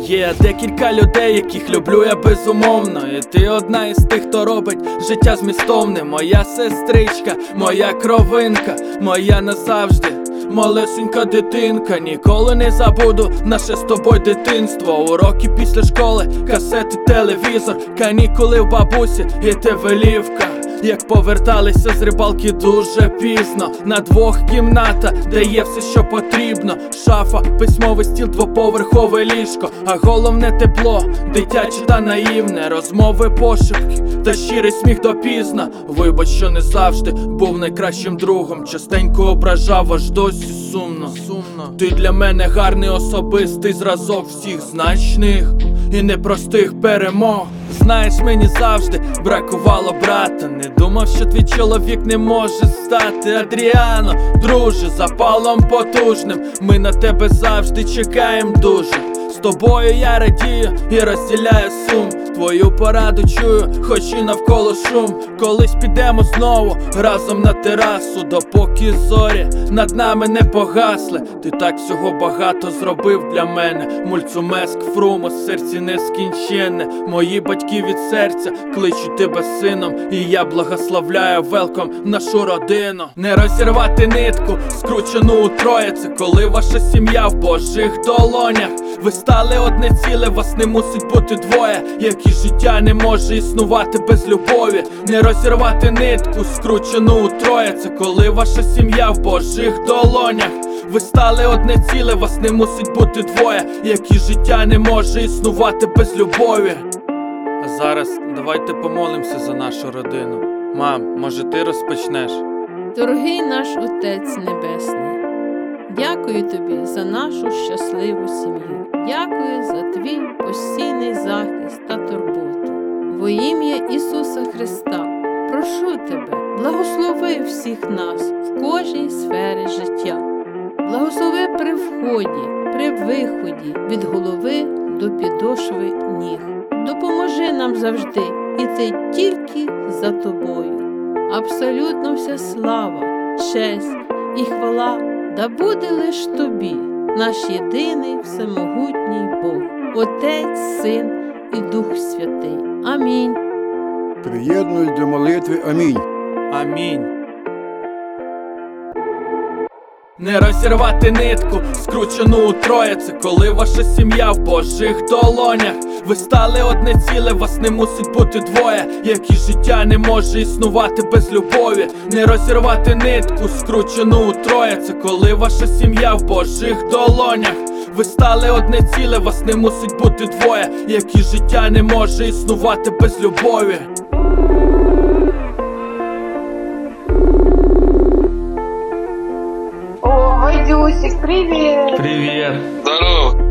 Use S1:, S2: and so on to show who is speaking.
S1: Є декілька людей, яких люблю я безумовно, і ти одна із тих, хто робить життя змістовним. Моя сестричка, моя кровинка, моя назавжди малесенька дитинка. Ніколи не забуду наше з тобою дитинство. Уроки після школи, касети, телевізор, канікули в бабусі і телевелівка. Як поверталися з рибалки дуже пізно. На двох кімната, де є все, що потрібно. Шафа, письмовий стіл, двоповерхове ліжко. А головне тепло, дитяче та наївне. Розмови, пошепки та щирий сміх допізна. Вибач, що не завжди був найкращим другом. Частенько ображав, аж досі сумно. Ти для мене гарний особистий зразок всіх значних і непростих перемог. Знаєш, мені завжди бракувало брата. Не думав, що твій чоловік не може стати. Адріано, друже, запалом потужним, ми на тебе завжди чекаємо дуже. З тобою я радію і розділяю сум. Твою пораду чую, хоч і навколо шум. Колись підемо знову разом на терасу, допоки зорі над нами не погасли. Ти так всього багато зробив для мене. Мульцумеск, фрумо, серці нескінченне. Мої батьки від серця кличуть тебе сином, і я благословляю велком нашу родину. Не розірвати нитку, скручену утроє. Це коли ваша сім'я в Божих долонях. Ви стали одне ціле, вас не мусить бути двоє. Як і життя не може існувати без любові. Не розірвати нитку, скручену утроє. Це коли ваша сім'я в Божих долонях. Ви стали одне ціле, вас не мусить бути двоє. Як і життя не може існувати без любові. А зараз давайте помолимося за нашу родину. Мам, може ти розпочнеш?
S2: Дорогий наш Отець Небесний, дякую тобі за нашу щасливу сім'ю. Дякую за твій постійний захист та турботу. Во ім'я Ісуса Христа прошу тебе, благослови всіх нас в кожній сфері життя. Благослови при вході, при виході, від голови до підошви ніг. Допоможи нам завжди іти тільки за тобою. Абсолютно вся слава, честь і хвала да буде лиш тобі, наш єдиний всемогутній Бог, Отець, Син і Дух Святий. Амінь.
S3: Приєднуюсь до молитви. Амінь.
S1: Амінь. Не розірвати нитку, скручену утроє. Це коли ваша сім'я в Божих долонях. Ви стали одне ціле, вас не мусить бути двоє. Як і життя не може існувати без любові. Не розірвати нитку, скручену утроє. Це коли ваша сім'я в Божих долонях. Ви стали одне ціле, вас не мусить бути двоє. Як і життя не може існувати без любові.
S4: О, Вадюсик, привет!
S1: Привіт!
S5: Здорово.